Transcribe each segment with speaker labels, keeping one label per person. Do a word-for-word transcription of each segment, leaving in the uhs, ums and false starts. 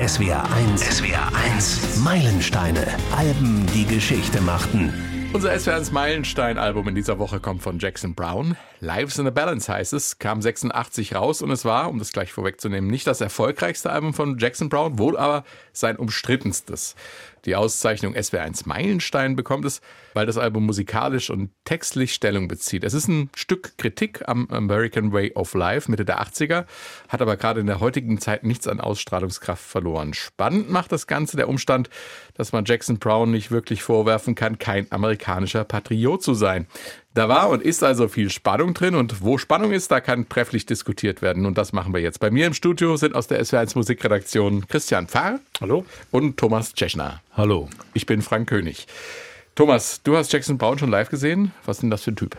Speaker 1: S W R eins. S W R eins. Meilensteine. Alben, die Geschichte machten.
Speaker 2: Unser S W R eins Meilenstein-Album in dieser Woche kommt von Jackson Browne. Lives in a Balance heißt es, kam sechsundachtzig raus und es war, um das gleich vorwegzunehmen, nicht das erfolgreichste Album von Jackson Browne, wohl aber sein umstrittenstes. Die Auszeichnung S W R eins Meilenstein bekommt es, weil das Album musikalisch und textlich Stellung bezieht. Es ist ein Stück Kritik am American Way of Life Mitte der achtziger, hat aber gerade in der heutigen Zeit nichts an Ausstrahlungskraft verloren. Spannend macht das Ganze der Umstand, dass man Jackson Browne nicht wirklich vorwerfen kann, kein amerikanischer Patriot zu sein. Da war und ist also viel Spannung drin und wo Spannung ist, da kann trefflich diskutiert werden und das machen wir jetzt. Bei mir im Studio sind aus der S W R eins Musikredaktion Christian Pfarr.
Speaker 3: Hallo.
Speaker 2: Und Thomas Tschechner.
Speaker 3: Hallo.
Speaker 2: Ich bin Frank König. Thomas, du hast Jackson Browne schon live gesehen. Was ist denn das für ein Typ?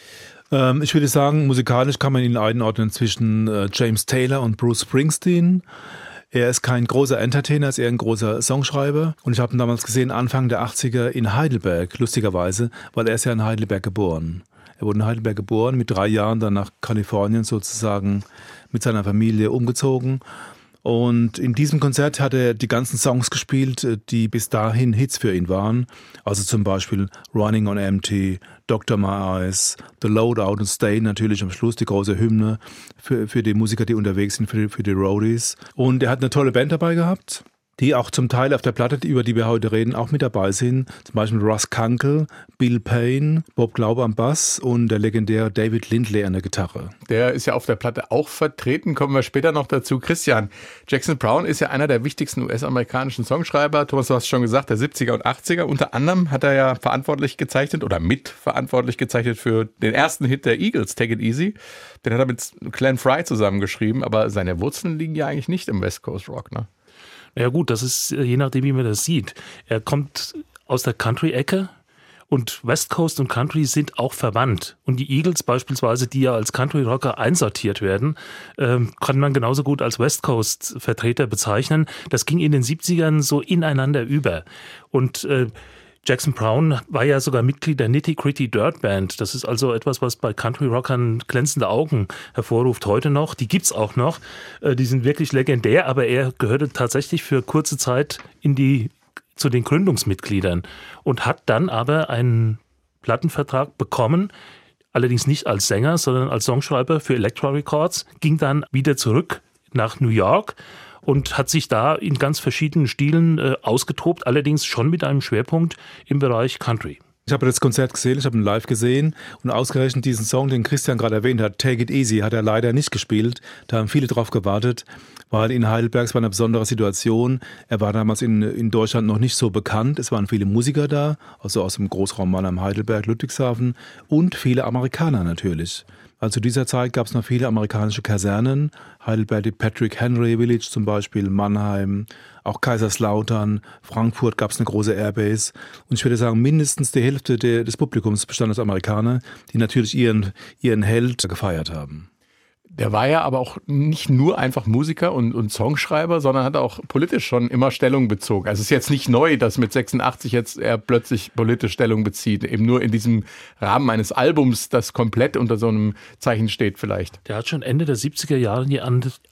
Speaker 3: Ähm, ich würde sagen, musikalisch kann man ihn einordnen zwischen äh, James Taylor und Bruce Springsteen. Er ist kein großer Entertainer, ist eher ein großer Songschreiber. Und ich habe ihn damals gesehen, Anfang der achtziger in Heidelberg, lustigerweise, weil er ist ja in Heidelberg geboren. Er wurde in Heidelberg geboren, mit drei Jahren dann nach Kalifornien sozusagen mit seiner Familie umgezogen. Und in diesem Konzert hat er die ganzen Songs gespielt, die bis dahin Hits für ihn waren. Also zum Beispiel Running on Empty, Doctor My Eyes, The Loadout und Stay natürlich am Schluss, die große Hymne für, für die Musiker, die unterwegs sind, für die, für die Roadies. Und er hat eine tolle Band dabei gehabt, die auch zum Teil auf der Platte, über die wir heute reden, auch mit dabei sind. Zum Beispiel Russ Kunkel, Bill Payne, Bob Glaube am Bass und der legendäre David Lindley an der Gitarre.
Speaker 2: Der ist ja auf der Platte auch vertreten, kommen wir später noch dazu. Christian, Jackson Browne ist ja einer der wichtigsten U S-amerikanischen Songschreiber. Thomas, du hast schon gesagt, der siebziger und achtziger. Unter anderem hat er ja verantwortlich gezeichnet oder mitverantwortlich gezeichnet für den ersten Hit der Eagles, Take It Easy. Den hat er mit Glenn Frey zusammengeschrieben, aber seine Wurzeln liegen ja eigentlich nicht im West Coast Rock, ne?
Speaker 4: Ja gut, das ist je nachdem, wie man das sieht. Er kommt aus der Country-Ecke und West Coast und Country sind auch verwandt. Und die Eagles beispielsweise, die ja als Country-Rocker einsortiert werden, ähm, kann man genauso gut als West Coast-Vertreter bezeichnen. Das ging in den siebzigern so ineinander über. Und äh, Jackson Browne war ja sogar Mitglied der Nitty Gritty Dirt Band. Das ist also etwas, was bei Country-Rockern glänzende Augen hervorruft heute noch. Die gibt's auch noch. Die sind wirklich legendär, aber er gehörte tatsächlich für kurze Zeit in die, zu den Gründungsmitgliedern und hat dann aber einen Plattenvertrag bekommen, allerdings nicht als Sänger, sondern als Songschreiber für Elektra Records, ging dann wieder zurück nach New York und hat sich da in ganz verschiedenen Stilen äh, ausgetobt, allerdings schon mit einem Schwerpunkt im Bereich Country.
Speaker 3: Ich habe das Konzert gesehen, ich habe ihn live gesehen und ausgerechnet diesen Song, den Christian gerade erwähnt hat, Take It Easy, hat er leider nicht gespielt. Da haben viele drauf gewartet, weil in Heidelberg, es war eine besondere Situation. Er war damals in, in Deutschland noch nicht so bekannt. Es waren viele Musiker da, also aus dem Großraum Mannheim, Heidelberg, Ludwigshafen und viele Amerikaner natürlich. Also zu dieser Zeit gab es noch viele amerikanische Kasernen, Heidelberg, die Patrick Henry Village zum Beispiel, Mannheim, auch Kaiserslautern, Frankfurt gab es eine große Airbase. Und ich würde sagen, mindestens die Hälfte der, des Publikums bestand aus Amerikanern, die natürlich ihren, ihren Held gefeiert haben.
Speaker 2: Der war ja aber auch nicht nur einfach Musiker und, und Songschreiber, sondern hat auch politisch schon immer Stellung bezogen. Also es ist jetzt nicht neu, dass mit sechsundachtzig jetzt er plötzlich politisch Stellung bezieht. Eben nur in diesem Rahmen eines Albums, das komplett unter so einem Zeichen steht vielleicht.
Speaker 4: Der hat schon Ende der siebziger Jahre die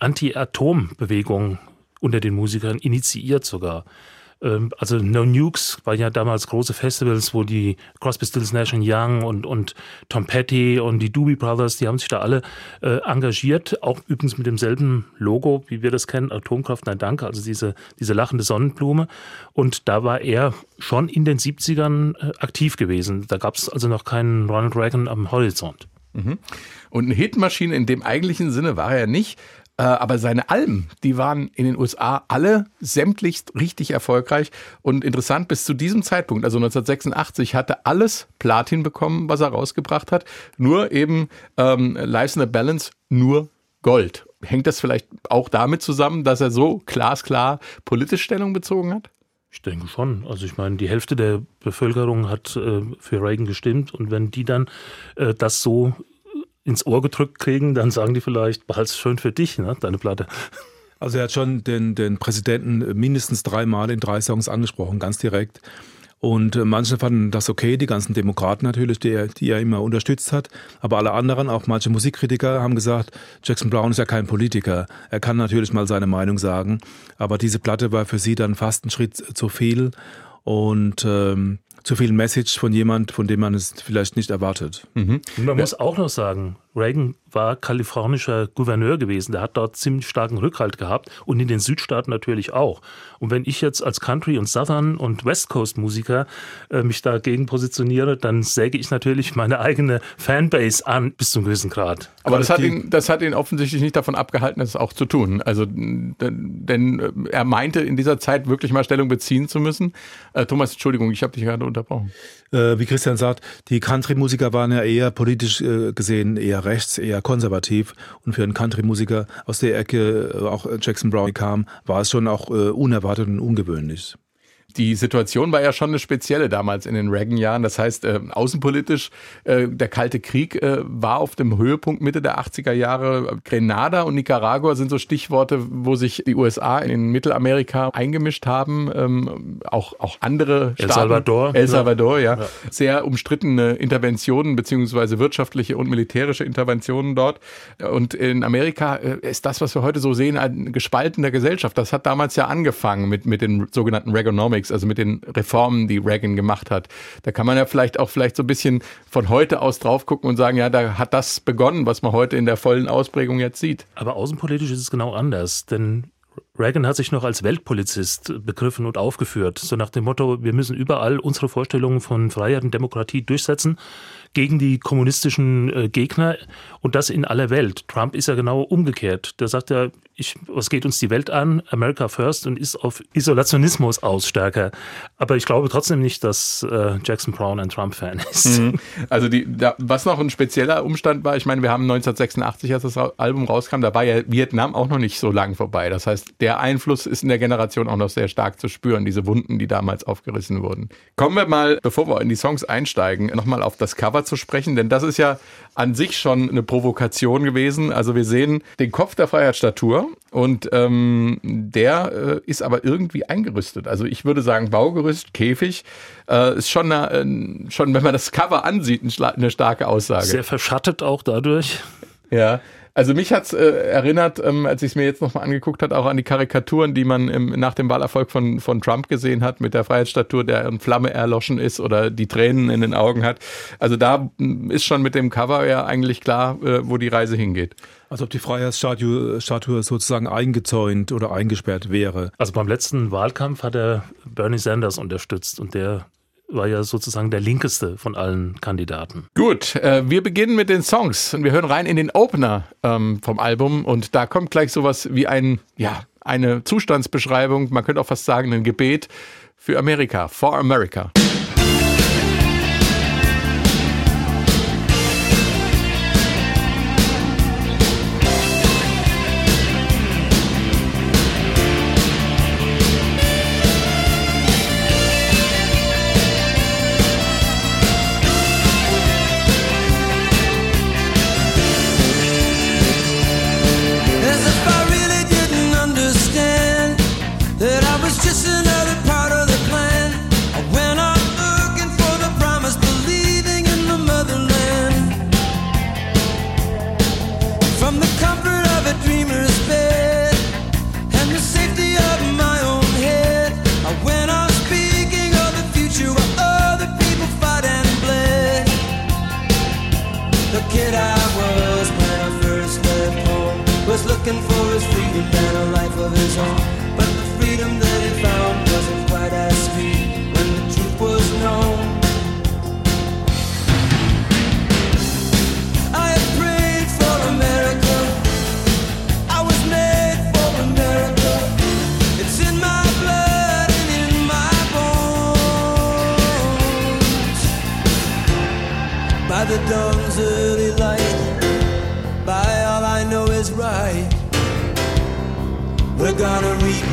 Speaker 4: Anti-Atom-Bewegung unter den Musikern initiiert sogar. Also No Nukes waren ja damals große Festivals, wo die Crosby, Stills, Nash and Young und, und Tom Petty und die Doobie Brothers, die haben sich da alle äh, engagiert, auch übrigens mit demselben Logo, wie wir das kennen, Atomkraft, nein danke, also diese, diese lachende Sonnenblume. Und da war er schon in den siebzigern äh, aktiv gewesen. Da gab es also noch keinen Ronald Reagan am Horizont.
Speaker 2: Mhm. Und eine Hitmaschine in dem eigentlichen Sinne war er nicht. Aber seine Alben, die waren in den U S A alle sämtlich richtig erfolgreich und interessant bis zu diesem Zeitpunkt, also neunzehnhundertsechsundachtzig, hatte alles Platin bekommen, was er rausgebracht hat, nur eben ähm, Lives in a Balance, nur Gold. Hängt das vielleicht auch damit zusammen, dass er so glasklar politisch Stellung bezogen hat?
Speaker 4: Ich denke schon. Also ich meine, die Hälfte der Bevölkerung hat äh, für Reagan gestimmt und wenn die dann äh, das so ins Ohr gedrückt kriegen, dann sagen die vielleicht, behalt's schön für dich, ne, deine Platte.
Speaker 3: Also er hat schon den, den Präsidenten mindestens dreimal in drei Songs angesprochen, ganz direkt. Und äh, manche fanden das okay, die ganzen Demokraten natürlich, die er, die er immer unterstützt hat. Aber alle anderen, auch manche Musikkritiker, haben gesagt, Jackson Browne ist ja kein Politiker. Er kann natürlich mal seine Meinung sagen. Aber diese Platte war für sie dann fast ein Schritt zu viel und ähm, zu viel Message von jemand, von dem man es vielleicht nicht erwartet.
Speaker 4: Mhm. Und man muss auch noch sagen, Reagan war kalifornischer Gouverneur gewesen. Der hat dort ziemlich starken Rückhalt gehabt und in den Südstaaten natürlich auch. Und wenn ich jetzt als Country- und Southern- und West Coast-Musiker äh, mich dagegen positioniere, dann säge ich natürlich meine eigene Fanbase an bis zu einem gewissen Grad.
Speaker 2: Aber das hat, ihn, das hat ihn offensichtlich nicht davon abgehalten, das auch zu tun. Also, denn er meinte in dieser Zeit wirklich mal Stellung beziehen zu müssen. Äh, Thomas, Entschuldigung, ich habe dich gerade unterbrochen.
Speaker 3: Äh, wie Christian sagt, die Country-Musiker waren ja eher politisch äh, gesehen eher rechts, eher konservativ. Und für einen Country-Musiker aus der Ecke, äh, auch Jackson Browne kam, war es schon auch äh, unerwartet und ungewöhnlich.
Speaker 2: Die Situation war ja schon eine spezielle damals in den Reagan-Jahren. Das heißt, äh, außenpolitisch, äh, der Kalte Krieg äh, war auf dem Höhepunkt Mitte der achtziger Jahre. Grenada und Nicaragua sind so Stichworte, wo sich die U S A in Mittelamerika eingemischt haben. Ähm, auch, auch andere Staaten.
Speaker 4: El Salvador.
Speaker 2: El Salvador, ja.
Speaker 4: ja.
Speaker 2: Sehr umstrittene Interventionen beziehungsweise wirtschaftliche und militärische Interventionen dort. Und in Amerika äh, ist das, was wir heute so sehen, eine gespaltene Gesellschaft. Das hat damals ja angefangen mit, mit den sogenannten Reaganomics, also mit den Reformen, die Reagan gemacht hat. Da kann man ja vielleicht auch vielleicht so ein bisschen von heute aus drauf gucken und sagen, ja, da hat das begonnen, was man heute in der vollen Ausprägung jetzt sieht.
Speaker 4: Aber außenpolitisch ist es genau anders, denn Reagan hat sich noch als Weltpolizist begriffen und aufgeführt. So nach dem Motto, wir müssen überall unsere Vorstellungen von Freiheit und Demokratie durchsetzen gegen die kommunistischen äh, Gegner und das in aller Welt. Trump ist ja genau umgekehrt. Der sagt ja, ich, was geht uns die Welt an? America first und ist auf Isolationismus aus stärker. Aber ich glaube trotzdem nicht, dass äh, Jackson Browne ein Trump-Fan ist.
Speaker 2: Mhm. Also die, da, was noch ein spezieller Umstand war, ich meine, wir haben neunzehnhundertsechsundachtzig, als das Album rauskam, da war ja Vietnam auch noch nicht so lang vorbei. Das heißt, der Einfluss ist in der Generation auch noch sehr stark zu spüren, diese Wunden, die damals aufgerissen wurden. Kommen wir mal, bevor wir in die Songs einsteigen, nochmal auf das Cover zu sprechen, denn das ist ja an sich schon eine Provokation gewesen. Also wir sehen den Kopf der Freiheitsstatue und ähm, der äh, ist aber irgendwie eingerüstet. Also ich würde sagen Baugerüst, Käfig, äh, ist schon, eine, äh, schon, wenn man das Cover ansieht, eine starke Aussage.
Speaker 4: Sehr verschattet auch dadurch.
Speaker 2: Ja. Also mich hat's äh, erinnert, ähm, als ich es mir jetzt nochmal angeguckt habe, auch an die Karikaturen, die man im, nach dem Wahlerfolg von, von Trump gesehen hat, mit der Freiheitsstatue, der in Flamme erloschen ist oder die Tränen in den Augen hat. Also da ist schon mit dem Cover ja eigentlich klar, äh, wo die Reise hingeht.
Speaker 3: Als ob die Freiheitsstatue Statue sozusagen eingezäunt oder eingesperrt wäre.
Speaker 4: Also beim letzten Wahlkampf hat er Bernie Sanders unterstützt und der war ja sozusagen der linkeste von allen Kandidaten.
Speaker 2: Gut, äh, wir beginnen mit den Songs und wir hören rein in den Opener ähm, vom Album und da kommt gleich sowas wie ein, ja, eine Zustandsbeschreibung, man könnte auch fast sagen ein Gebet für Amerika, for America.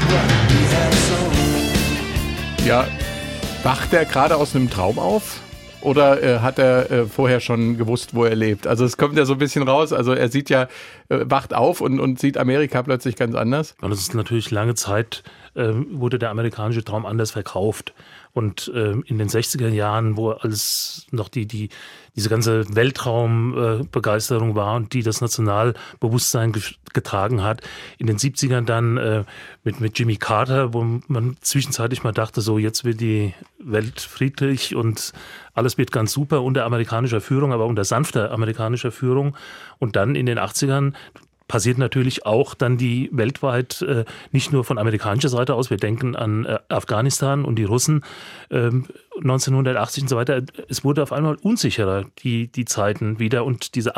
Speaker 2: Ja, wacht er gerade aus einem Traum auf? oder äh, hat er äh, vorher schon gewusst, wo er lebt? Also es kommt ja so ein bisschen raus, also er sieht ja, äh, wacht auf und, und sieht Amerika plötzlich ganz anders.
Speaker 4: Und das ist natürlich lange Zeit, äh, wurde der amerikanische Traum anders verkauft. Und äh, in den sechziger Jahren, wo alles noch die, die, diese ganze Weltraumbegeisterung äh, war und die das Nationalbewusstsein ge- getragen hat, in den siebzigern dann äh, mit, mit Jimmy Carter, wo man zwischenzeitlich mal dachte, so jetzt wird die Welt friedlich und alles wird ganz super unter amerikanischer Führung, aber unter sanfter amerikanischer Führung. Und dann in den achtzigern passiert natürlich auch dann die weltweit, äh, nicht nur von amerikanischer Seite aus, wir denken an äh, Afghanistan und die Russen ähm, neunzehnhundertachtzig und so weiter. Es wurde auf einmal unsicherer, die, die Zeiten wieder, und diese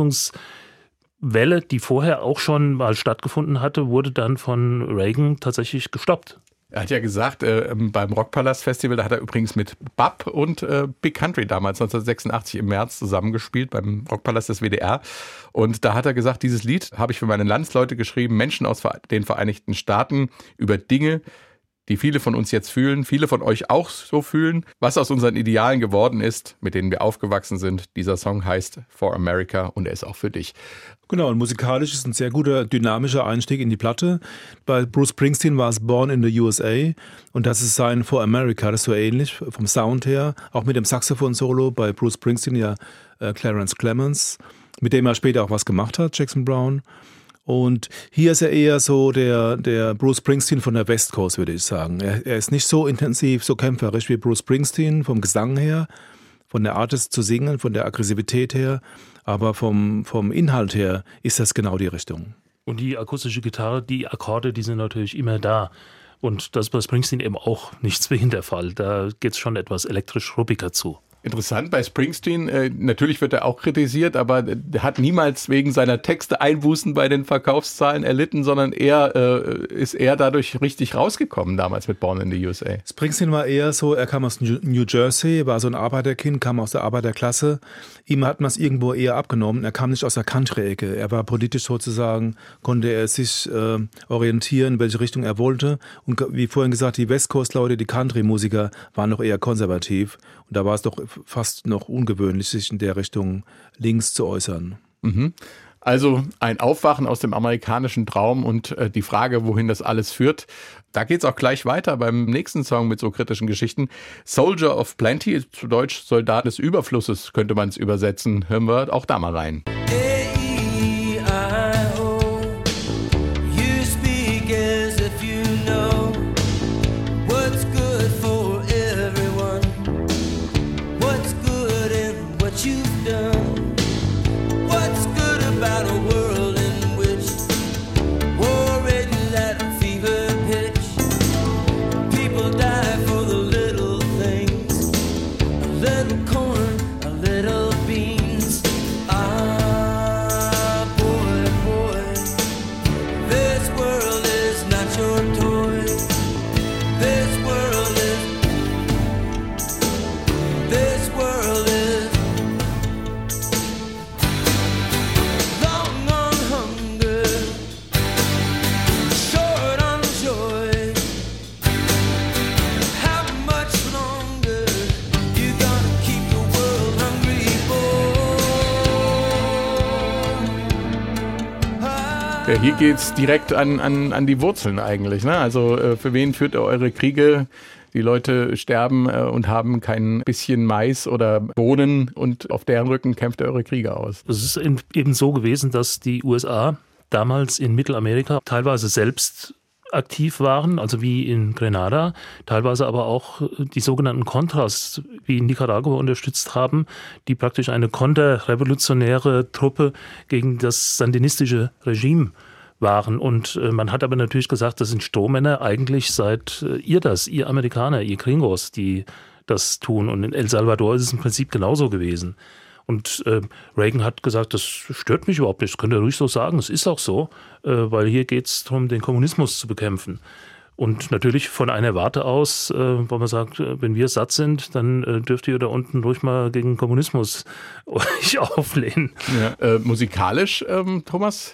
Speaker 4: Abrüstungswelle, die vorher auch schon mal stattgefunden hatte, wurde dann von Reagan tatsächlich gestoppt.
Speaker 2: Er hat ja gesagt, äh, beim Rockpalast-Festival, da hat er übrigens mit Bab und äh, Big Country damals neunzehnhundertsechsundachtzig im März zusammengespielt beim Rockpalast des W D R. Und da hat er gesagt, dieses Lied habe ich für meine Landsleute geschrieben, Menschen aus den Vereinigten Staaten, über Dinge, die viele von uns jetzt fühlen, viele von euch auch so fühlen, was aus unseren Idealen geworden ist, mit denen wir aufgewachsen sind. Dieser Song heißt For America und er ist auch für dich.
Speaker 3: Genau, und musikalisch ist ein sehr guter, dynamischer Einstieg in die Platte. Bei Bruce Springsteen war es Born in the U S A und das ist sein For America, das ist so ähnlich vom Sound her, auch mit dem Saxophon-Solo bei Bruce Springsteen, ja äh, Clarence Clemons, mit dem er später auch was gemacht hat, Jackson Browne. Und hier ist er eher so der, der Bruce Springsteen von der West Coast, würde ich sagen. Er, er ist nicht so intensiv, so kämpferisch wie Bruce Springsteen vom Gesang her, von der Art es zu singen, von der Aggressivität her, aber vom, vom Inhalt her ist das genau die Richtung.
Speaker 4: Und die akustische Gitarre, die Akkorde, die sind natürlich immer da. Und das ist bei Springsteen eben auch nicht zwingend der Fall. Da geht es schon etwas elektrisch ruppiger zu.
Speaker 2: Interessant bei Springsteen, äh, natürlich wird er auch kritisiert, aber er hat niemals wegen seiner Texte Einbußen bei den Verkaufszahlen erlitten, sondern er äh, ist eher dadurch richtig rausgekommen damals mit Born in the U S A.
Speaker 3: Springsteen war eher so, er kam aus New Jersey, war so ein Arbeiterkind, kam aus der Arbeiterklasse. Ihm hat man es irgendwo eher abgenommen. Er kam nicht aus der Country-Ecke. Er war politisch sozusagen, konnte er sich äh, orientieren, in welche Richtung er wollte. Und wie vorhin gesagt, die West Coast-Leute, die Country-Musiker waren noch eher konservativ. Und da war es doch fast noch ungewöhnlich, sich in der Richtung links zu äußern.
Speaker 2: Mhm. Also ein Aufwachen aus dem amerikanischen Traum und äh, die Frage, wohin das alles führt. Da geht's auch gleich weiter beim nächsten Song mit so kritischen Geschichten. Soldier of Plenty, zu Deutsch Soldat des Überflusses, könnte man es übersetzen. Hören wir auch da mal rein. Ja, hier geht's direkt an, an, an die Wurzeln eigentlich, ne? Also äh, für wen führt ihr eure Kriege? Die Leute sterben äh, und haben kein bisschen Mais oder Bohnen und auf deren Rücken kämpft ihr eure Kriege aus.
Speaker 4: Es ist eben so gewesen, dass die U S A damals in Mittelamerika teilweise selbst aktiv waren, also wie in Grenada, teilweise aber auch die sogenannten Contras, wie in Nicaragua unterstützt haben, die praktisch eine konterrevolutionäre Truppe gegen das sandinistische Regime waren. Und äh, man hat aber natürlich gesagt, das sind Strohmänner, eigentlich seid äh, ihr das, ihr Amerikaner, ihr Gringos, die das tun. Und in El Salvador ist es im Prinzip genauso gewesen. Und äh, Reagan hat gesagt, das stört mich überhaupt nicht, das könnt ihr ruhig so sagen, es ist auch so, äh, weil hier geht es darum, den Kommunismus zu bekämpfen. Und natürlich von einer Warte aus, äh, wo man sagt, äh, wenn wir satt sind, dann äh, dürft ihr da unten ruhig mal gegen Kommunismus euch auflehnen.
Speaker 2: Ja, äh, musikalisch, ähm, Thomas?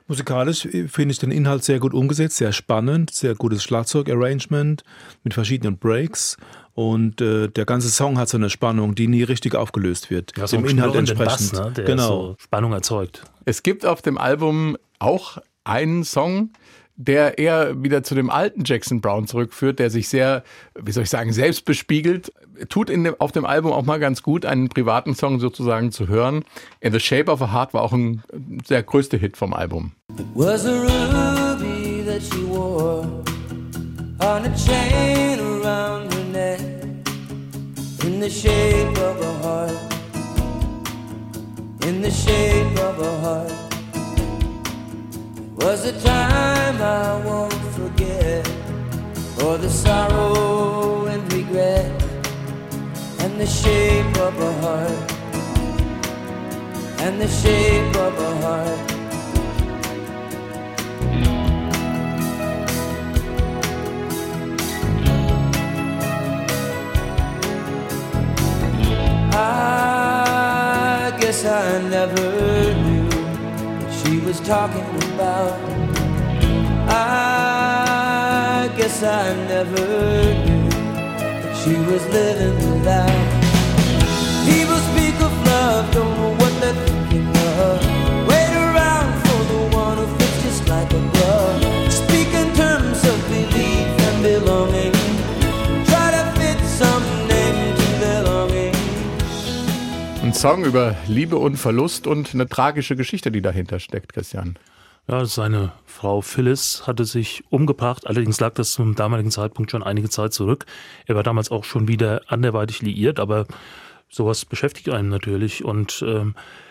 Speaker 3: Musikalisch finde ich den Inhalt sehr gut umgesetzt, sehr spannend, sehr gutes Schlagzeugarrangement mit verschiedenen Breaks und äh, der ganze Song hat so eine Spannung, die nie richtig aufgelöst wird.
Speaker 4: Ja, so
Speaker 3: dem Inhalt entsprechend.
Speaker 4: Bass, ne? Der
Speaker 3: genau.
Speaker 4: so Spannung erzeugt.
Speaker 2: Es gibt auf dem Album auch einen Song, der eher wieder zu dem alten Jackson Browne zurückführt, der sich sehr, wie soll ich sagen, selbst bespiegelt. Tut in dem, auf dem Album auch mal ganz gut, einen privaten Song sozusagen zu hören. In The Shape of a Heart war auch ein sehr größter Hit vom Album.
Speaker 5: It was a ruby that she wore on a chain around her neck in the shape of a heart, in the shape of a heart. Was a time I won't forget, for the sorrow and regret, and the shape of a heart, and the shape of a heart. I guess I never knew what she was talking about. I guess I never knew that she was living without. People speak of love, don't know what they're thinking of. Wait around for the one who fits just like a glove. Speak in terms of belief and belonging. Try to fit some name to their longing.
Speaker 2: Ein Song über Liebe und Verlust und eine tragische Geschichte, die dahinter steckt, Christian.
Speaker 4: Ja, seine Frau Phyllis hatte sich umgebracht, allerdings lag das zum damaligen Zeitpunkt schon einige Zeit zurück. Er war damals auch schon wieder anderweitig liiert, aber sowas beschäftigt einen natürlich. Und ähm,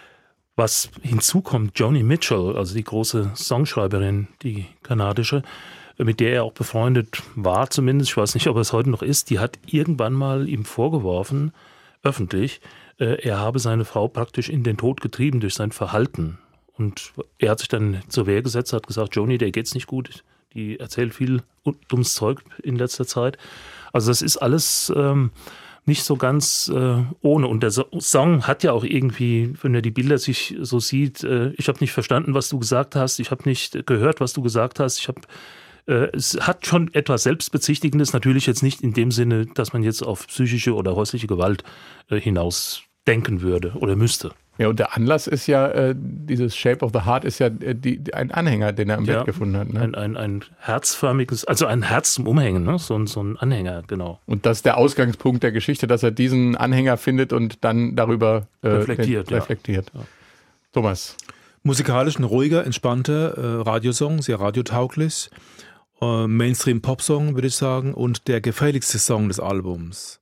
Speaker 4: was hinzukommt, Joni Mitchell, also die große Songschreiberin, die kanadische, mit der er auch befreundet war zumindest, ich weiß nicht, ob er es heute noch ist, die hat irgendwann mal ihm vorgeworfen, öffentlich, äh, er habe seine Frau praktisch in den Tod getrieben durch sein Verhalten. Und er hat sich dann zur Wehr gesetzt, hat gesagt, Joni, der geht's nicht gut, die erzählt viel dummes Zeug in letzter Zeit. Also das ist alles ähm, nicht so ganz äh, ohne. Und der so- Song hat ja auch irgendwie, wenn er die Bilder sich so sieht, äh, ich habe nicht verstanden, was du gesagt hast, ich habe nicht gehört, was du gesagt hast, ich habe äh, es hat schon etwas Selbstbezichtigendes, natürlich jetzt nicht in dem Sinne, dass man jetzt auf psychische oder häusliche Gewalt äh, hinaus denken würde oder müsste.
Speaker 2: Ja, und der Anlass ist ja, äh, dieses Shape of the Heart ist ja äh, die, die, ein Anhänger, den er im
Speaker 4: Ja,
Speaker 2: Bett gefunden hat. Ne?
Speaker 4: Ein, ein, ein herzförmiges, also ein Herz zum Umhängen, ne? so, ein, so ein Anhänger, genau.
Speaker 2: Und das ist der Ausgangspunkt der Geschichte, dass er diesen Anhänger findet und dann darüber äh,
Speaker 4: Reflektiert,
Speaker 2: den,
Speaker 4: ja.
Speaker 2: reflektiert. Thomas.
Speaker 3: Musikalisch ein ruhiger, entspannter äh, Radiosong, sehr radiotauglich. Äh, Mainstream-Pop-Song, würde ich sagen. Und der gefälligste Song des Albums.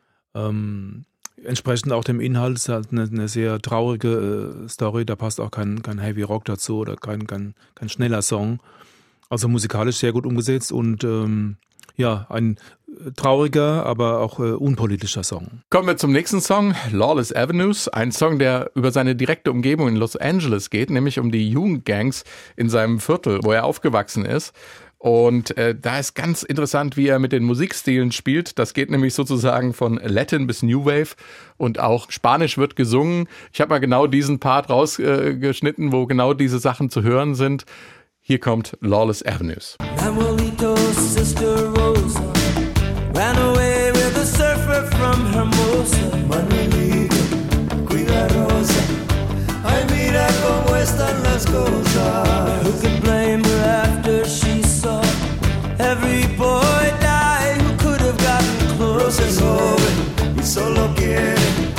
Speaker 3: Ähm, entsprechend auch dem Inhalt ist halt eine, eine sehr traurige äh, Story. Da passt auch kein, kein Heavy Rock dazu oder kein, kein, kein schneller Song. Also musikalisch sehr gut umgesetzt und ähm, ja, ein trauriger, aber auch äh, unpolitischer Song.
Speaker 2: Kommen wir zum nächsten Song, Lawless Avenues. Ein Song, der über seine direkte Umgebung in Los Angeles geht, nämlich um die Jugendgangs in seinem Viertel, wo er aufgewachsen ist. Und äh, da ist ganz interessant, wie er mit den Musikstilen spielt. Das geht nämlich sozusagen von Latin bis New Wave und auch Spanisch wird gesungen. Ich habe mal genau diesen Part rausgeschnitten, äh, wo genau diese Sachen zu hören sind. Hier kommt Lawless Avenues.
Speaker 5: Manuelito's sister Rosa ran away with a surfer from Hermosa. Manuelito, cuida Rosa. Ay, mira cómo están las cosas. Who could blame her after she saw every boy die who could have gotten close? Rosa es joven y solo quiere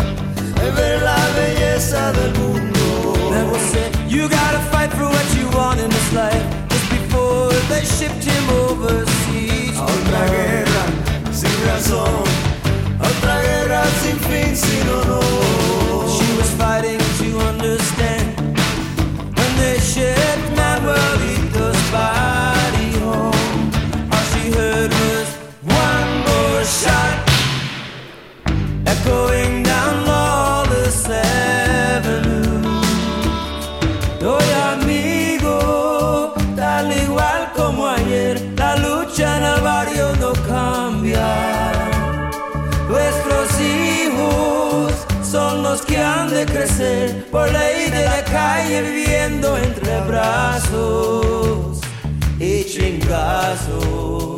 Speaker 5: ver la belleza del mundo. Then we'll say, you gotta fight for what you want in this life. Just before they shipped him overseas. A otra guerra sin que han de crecer por ley de la calle viviendo entre brazos y chingazos.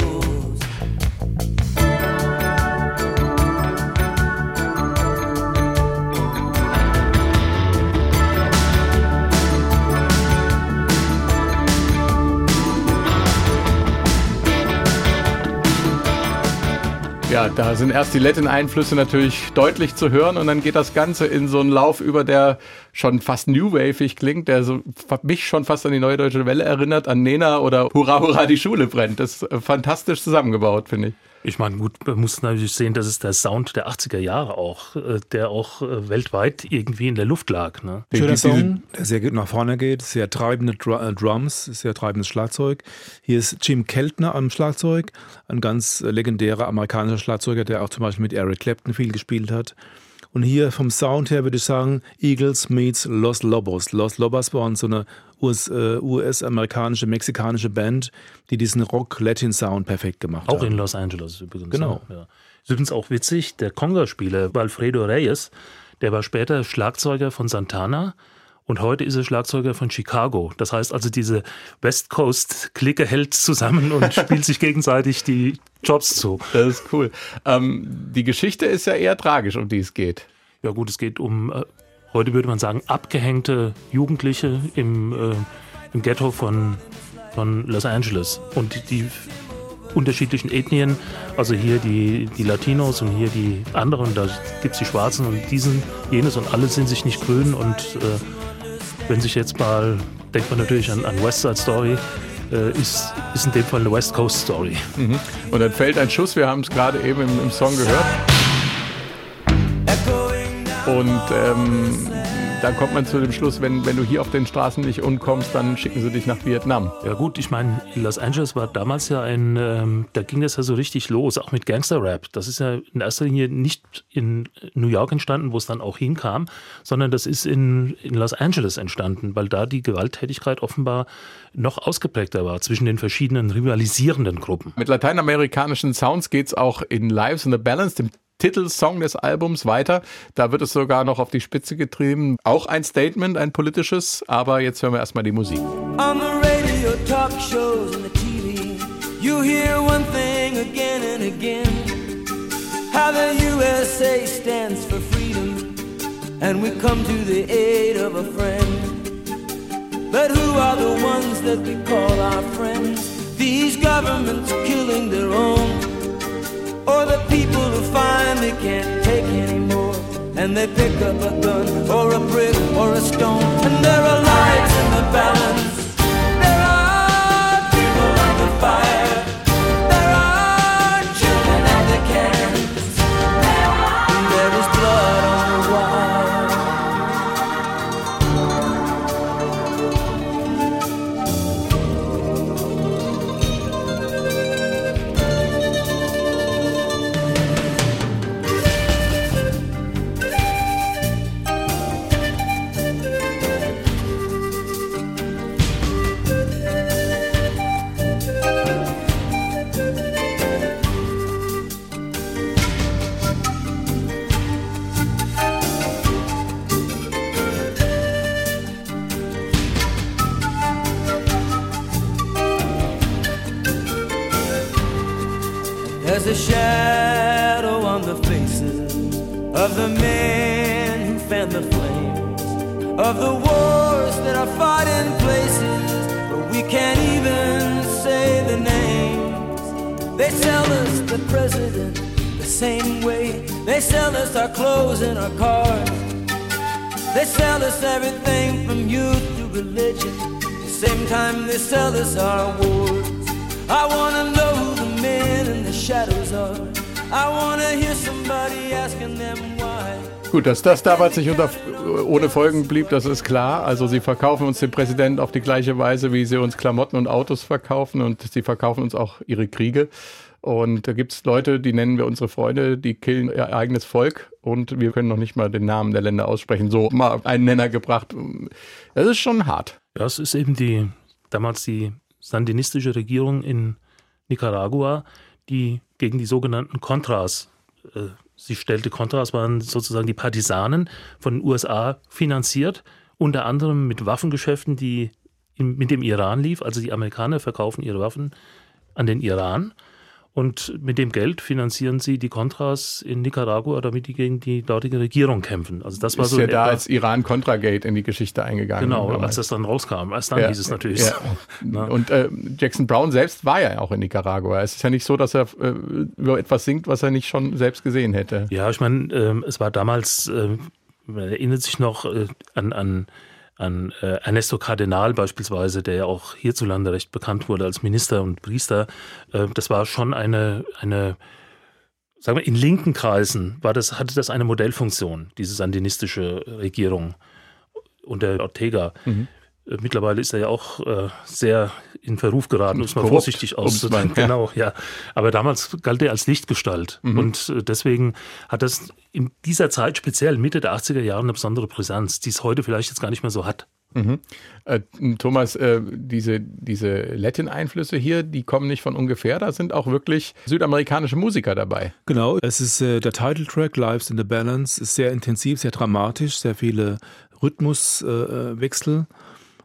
Speaker 2: Ja, da sind erst die Latin-Einflüsse natürlich deutlich zu hören und dann geht das Ganze in so einen Lauf über, der schon fast new-waveig klingt, der so mich schon fast an die Neue Deutsche Welle erinnert, an Nena oder Hurra, Hurra, die Schule brennt. Das ist fantastisch zusammengebaut, finde ich.
Speaker 4: Ich meine, gut, man muss natürlich sehen, das ist der Sound der achtziger Jahre auch, der auch weltweit irgendwie in der Luft lag. Ne?
Speaker 3: Schöner Song, der sehr gut nach vorne geht, sehr treibende Drums, sehr treibendes Schlagzeug. Hier ist Jim Keltner am Schlagzeug, ein ganz legendärer amerikanischer Schlagzeuger, der auch zum Beispiel mit Eric Clapton viel gespielt hat. Und hier vom Sound her würde ich sagen, Eagles meets Los Lobos. Los Lobos waren so eine U S-amerikanische, mexikanische Band, die diesen Rock-Latin-Sound perfekt gemacht
Speaker 4: auch
Speaker 3: haben.
Speaker 4: Auch in Los Angeles übrigens.
Speaker 3: Genau.
Speaker 4: Ja. Ist übrigens auch witzig, der Conga-Spieler Alfredo Reyes, der war später Schlagzeuger von Santana und heute ist er Schlagzeuger von Chicago. Das heißt also, diese West Coast-Clique hält zusammen und spielt sich gegenseitig die Jobs zu.
Speaker 2: Das ist cool. Ähm, die Geschichte ist ja eher tragisch, um die es geht.
Speaker 4: Ja gut, es geht um, äh, heute würde man sagen, abgehängte Jugendliche im, äh, im Ghetto von, von Los Angeles. Und die, die unterschiedlichen Ethnien, also hier die, die Latinos und hier die anderen, da gibt es die Schwarzen und diesen, jenes und alle sind sich nicht grün. Und äh, wenn sich jetzt mal, denkt man natürlich an, an West Side Story, äh, ist, ist in dem Fall eine West Coast Story.
Speaker 2: Mhm. Und dann fällt ein Schuss, wir haben es gerade eben im, im Song gehört. Und ähm, dann kommt man zu dem Schluss, wenn, wenn du hier auf den Straßen nicht umkommst, dann schicken sie dich nach Vietnam.
Speaker 4: Ja gut, ich meine, Los Angeles war damals ja ein, ähm, da ging das ja so richtig los, auch mit Gangster-Rap. Das ist ja in erster Linie nicht in New York entstanden, wo es dann auch hinkam, sondern das ist in, in Los Angeles entstanden, weil da die Gewalttätigkeit offenbar noch ausgeprägter war zwischen den verschiedenen rivalisierenden Gruppen.
Speaker 2: Mit lateinamerikanischen Sounds geht es auch in Lives in the Balance, dem Titelsong des Albums, weiter. Da wird es sogar noch auf die Spitze getrieben. Auch ein Statement, ein politisches, aber jetzt hören wir erstmal die Musik.
Speaker 5: On the radio, talk shows and the T V, you hear one thing again and again. How the U S A stands for freedom and we come to the aid of a friend. But who are the ones that we call our friends? These governments killing their own. Or the people who finally can't take anymore and they pick up a gun or a brick or a stone. And there are lives in the balance. There are people on the fire. There are children at the cans. And there is blood on the wire. There's a shadow on the faces of the men who fan the flames of the wars that are fought in places where we can't even say the names. They sell us the president the same way they sell us our clothes and our cars. They sell us everything from youth to religion. At the same time they sell us our wars. I wanna know who the men in the shadows are. I wanna hear somebody asking them why.
Speaker 2: Gut, dass das damals nicht unter, ohne Folgen blieb, das ist klar. Also sie verkaufen uns den Präsidenten auf die gleiche Weise, wie sie uns Klamotten und Autos verkaufen und sie verkaufen uns auch ihre Kriege. Und da gibt es Leute, die nennen wir unsere Freunde, die killen ihr eigenes Volk und wir können noch nicht mal den Namen der Länder aussprechen. So mal einen Nenner gebracht. Das ist schon hart.
Speaker 4: Ja, es ist eben die damals die sandinistische Regierung in Nicaragua, die gegen die sogenannten Contras äh, sie stellte Contras, waren sozusagen die Partisanen von den U S A finanziert, unter anderem mit Waffengeschäften, die in, mit dem Iran lief. Also die Amerikaner verkaufen ihre Waffen an den Iran. Und mit dem Geld finanzieren sie die Contras in Nicaragua, damit die gegen die dortige Regierung kämpfen. Also das war
Speaker 2: ist
Speaker 4: so
Speaker 2: ja da
Speaker 4: etwa,
Speaker 2: als Iran-Contra-Gate in die Geschichte eingegangen.
Speaker 4: Genau,
Speaker 2: damals.
Speaker 4: als das dann rauskam. Erst dann
Speaker 2: Ja,
Speaker 4: hieß es natürlich
Speaker 2: ja.
Speaker 4: so.
Speaker 2: Und äh, Jackson Brown selbst war ja auch in Nicaragua. Es ist ja nicht so, dass er äh, über etwas singt, was er nicht schon selbst gesehen hätte.
Speaker 4: Ja, ich meine, ähm, es war damals, äh, man erinnert sich noch äh, an, an, an äh, Ernesto Cardenal beispielsweise, der ja auch hierzulande recht bekannt wurde als Minister und Priester. Äh, das war schon eine, eine, sagen wir, in linken Kreisen war das, hatte das eine Modellfunktion, diese sandinistische Regierung unter Ortega. Mhm. Äh, mittlerweile ist er ja auch äh, sehr in Verruf geraten, um es mal
Speaker 2: Korrupt,
Speaker 4: vorsichtig auszudrücken.
Speaker 2: Ja.
Speaker 4: Genau, ja. Aber damals galt er als Lichtgestalt. Mhm. Und äh, deswegen hat das in dieser Zeit, speziell Mitte der achtziger Jahre, eine besondere Brisanz, die es heute vielleicht jetzt gar nicht mehr so hat.
Speaker 2: Mhm. Äh, Thomas, äh, diese, diese Latin-Einflüsse hier, die kommen nicht von ungefähr, da sind auch wirklich südamerikanische Musiker dabei.
Speaker 3: Genau, es ist äh, der Titeltrack, Lives in the Balance, ist sehr intensiv, sehr dramatisch, sehr viele Rhythmuswechsel. Äh,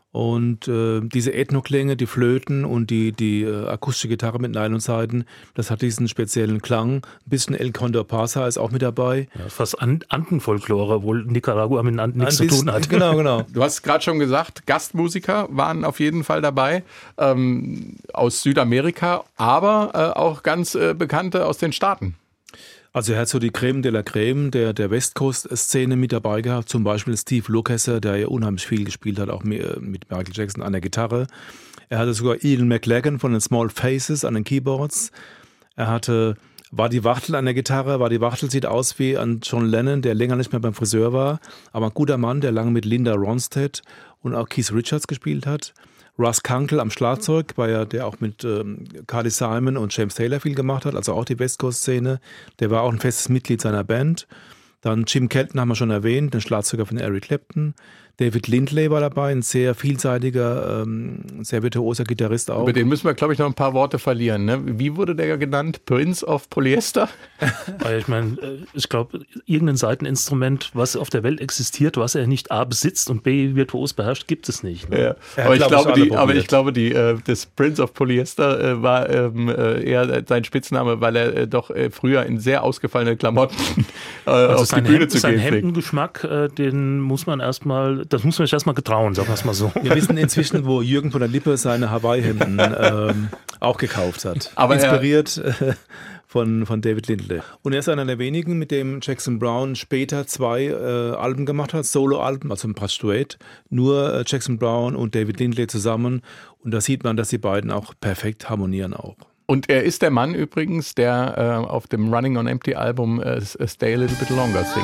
Speaker 3: Und äh, diese Ethnoklänge, die Flöten und die, die äh, akustische Gitarre mit Nylonsaiten, das hat diesen speziellen Klang. Ein bisschen El Condor Pasa ist auch mit dabei.
Speaker 4: Ja, fast An- Andenfolklore, obwohl Nicaragua mit den Anden nichts
Speaker 3: Ein
Speaker 4: zu tun
Speaker 3: bisschen-
Speaker 4: hat.
Speaker 3: Genau, genau.
Speaker 2: Du hast gerade schon gesagt, Gastmusiker waren auf jeden Fall dabei, ähm, aus Südamerika, aber äh, auch ganz äh, Bekannte aus den Staaten.
Speaker 3: Also er hat so die Creme de la Creme der, der West Coast-Szene mit dabei gehabt, zum Beispiel Steve Lukather, der ja unheimlich viel gespielt hat, auch mit Michael Jackson an der Gitarre. Er hatte sogar Ian McLagan von den Small Faces an den Keyboards. Er hatte Waddy Wachtel an der Gitarre. Waddy Wachtel sieht aus wie an John Lennon, der länger nicht mehr beim Friseur war, aber ein guter Mann, der lange mit Linda Ronstadt und auch Keith Richards gespielt hat. Russ Kunkel am Schlagzeug, war ja der auch mit ähm, Carly Simon und James Taylor viel gemacht hat, also auch die West Coast-Szene. Der war auch ein festes Mitglied seiner Band. Dann Jim Kelton haben wir schon erwähnt, den Schlagzeuger von Eric Clapton. David Lindley war dabei, ein sehr vielseitiger, ähm, sehr virtuoser Gitarrist auch.
Speaker 2: Über den müssen wir, glaube ich, noch ein paar Worte verlieren. Ne? Wie wurde der genannt? Prince of Polyester?
Speaker 4: Weil ich meine, ich glaube, irgendein Saiteninstrument, was auf der Welt existiert, was er nicht A besitzt und B virtuos beherrscht, gibt es nicht. Ne?
Speaker 2: Ja.
Speaker 3: Er
Speaker 2: Aber,
Speaker 3: hat,
Speaker 2: ich
Speaker 3: glaub ich,
Speaker 2: glaube,
Speaker 3: alle
Speaker 2: die, aber
Speaker 3: probiert.
Speaker 2: ich glaube, die, äh, das Prince of Polyester äh, war ähm, äh, eher sein Spitzname, weil er äh, doch äh, früher in sehr ausgefallene Klamotten äh,
Speaker 4: Also
Speaker 2: auf die
Speaker 4: sein,
Speaker 2: Bühne
Speaker 4: Hemd,
Speaker 2: zu
Speaker 4: sein
Speaker 2: gehen pflegt.
Speaker 4: Hemdengeschmack, äh, den muss man erstmal, das muss man sich erstmal getrauen, sagen wir es mal so.
Speaker 3: Wir wissen inzwischen, wo Jürgen von der Lippe seine Hawaii-Hemden ähm, auch gekauft hat.
Speaker 2: Aber er-
Speaker 3: Inspiriert äh, von, von David Lindley. Und er ist einer der wenigen, mit dem Jackson Brown später zwei äh, Alben gemacht hat, Solo-Alben, also ein paar Duett. Nur äh, Jackson Brown und David Lindley zusammen. Und da sieht man, dass die beiden auch perfekt harmonieren auch.
Speaker 2: Und er ist der Mann übrigens, der äh, auf dem Running on Empty Album äh, Stay a Little Bit Longer singt.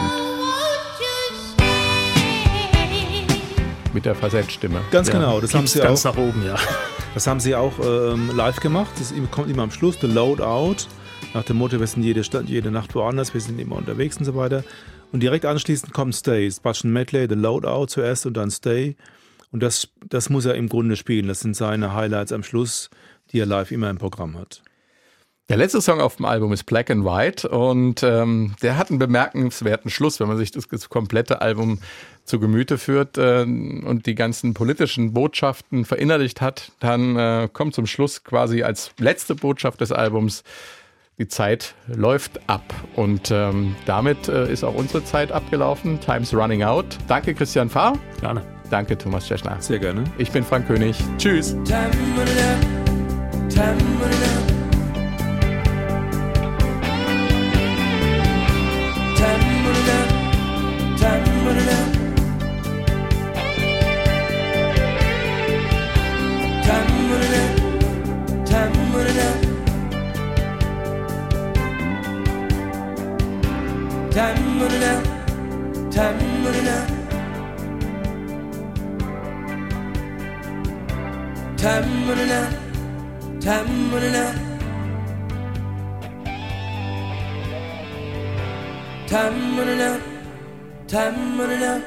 Speaker 2: Mit der Falsettstimme.
Speaker 3: Ganz genau, das haben
Speaker 4: Gibt's
Speaker 3: sie
Speaker 4: ganz
Speaker 3: auch.
Speaker 4: nach oben, ja.
Speaker 3: Das haben sie auch ähm, live gemacht. Das kommt immer am Schluss, The Loadout. Nach dem Motto, wir sind jede, Stadt, jede Nacht woanders, wir sind immer unterwegs und so weiter. Und direkt anschließend kommt Stay. Es war ein Medley, The Loadout zuerst und dann Stay. Und das, das muss er im Grunde spielen. Das sind seine Highlights am Schluss, die er live immer im Programm hat.
Speaker 2: Der letzte Song auf dem Album ist Black and White und ähm, der hat einen bemerkenswerten Schluss, wenn man sich das, das komplette Album zu Gemüte führt äh, und die ganzen politischen Botschaften verinnerlicht hat, dann äh, kommt zum Schluss quasi als letzte Botschaft des Albums: Die Zeit läuft ab. Und ähm, damit äh, ist auch unsere Zeit abgelaufen. Time's running out. Danke Christian Fahr.
Speaker 4: Gerne.
Speaker 2: Danke Thomas Tschechner.
Speaker 3: Sehr gerne.
Speaker 2: Ich bin Frank König. Tschüss.
Speaker 5: Time running out, time running out. Time running out, time running out. Time running out, time running out. Time running out, time running out. Time running out, time running out. Time running out, time running out.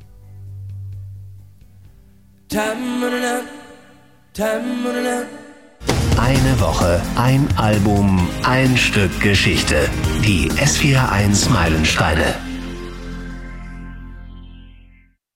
Speaker 5: Time running out, time running out.
Speaker 1: Eine Woche, ein Album, ein Stück Geschichte. Die S vier eins Meilensteine.